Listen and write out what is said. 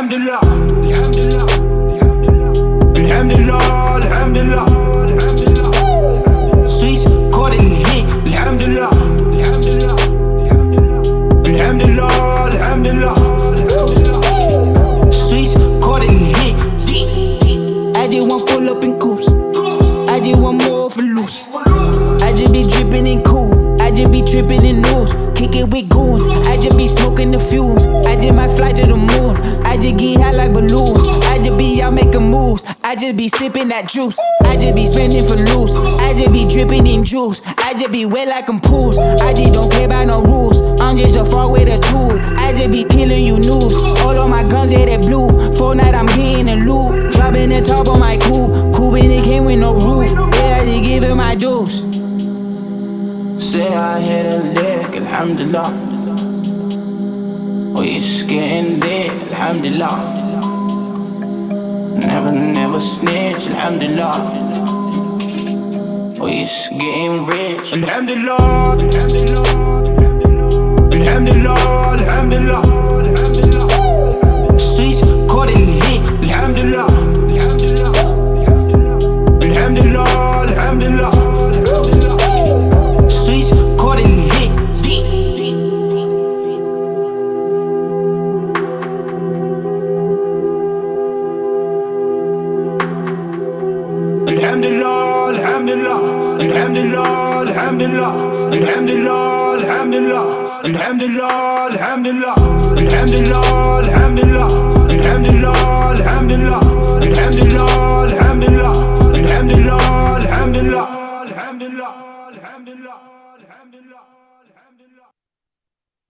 Alhamdulillah, alhamdulillah, alhamdulillah, alhamdulillah, alhamdulillah. Sweets caught it lit. Alhamdulillah, alhamdulillah, alhamdulillah, alhamdulillah, alhamdulillah. Sweets caught it lit. I just want pull up in coops. I just want more for loose. I just be dripping in cool. I just be tripping in news. Kick it with goons. I just be smoking the fumes. I just might fly to the moon. I just get high like balloons. I just be out making moves. I just be sipping that juice. I just be spending for loose. I just be dripping in juice. I just be wet like I'm pools. I just don't care about no rules. I'm just a far with a tool. I just be killing you news. All of my guns, yeah, they blue. Fortnite, I'm getting a loot. Dropping the top on my coupe. Coupe and it came with no roof. Yeah, I just give it my juice. Say I hit a lick, alhamdulillah. Oh, it's getting lit, alhamdulillah. Never snitch, alhamdulillah. Oh, it's getting rich, alhamdulillah, alhamdulillah, alhamdulillah, alhamdulillah, alhamdulillah. Sweets caught it lit, alhamdulillah, alhamdulillah, alhamdulillah, alhamdulillah. Alhamdulillah, alhamdulillah, alhamdulillah, alhamdulillah, alhamdulillah, alhamdulillah, alhamdulillah, alhamdulillah, alhamdulillah, alhamdulillah, alhamdulillah, alhamdulillah, alhamdulillah, alhamdulillah, alhamdulillah, alhamdulillah, alhamdulillah, alhamdulillah, alhamdulillah.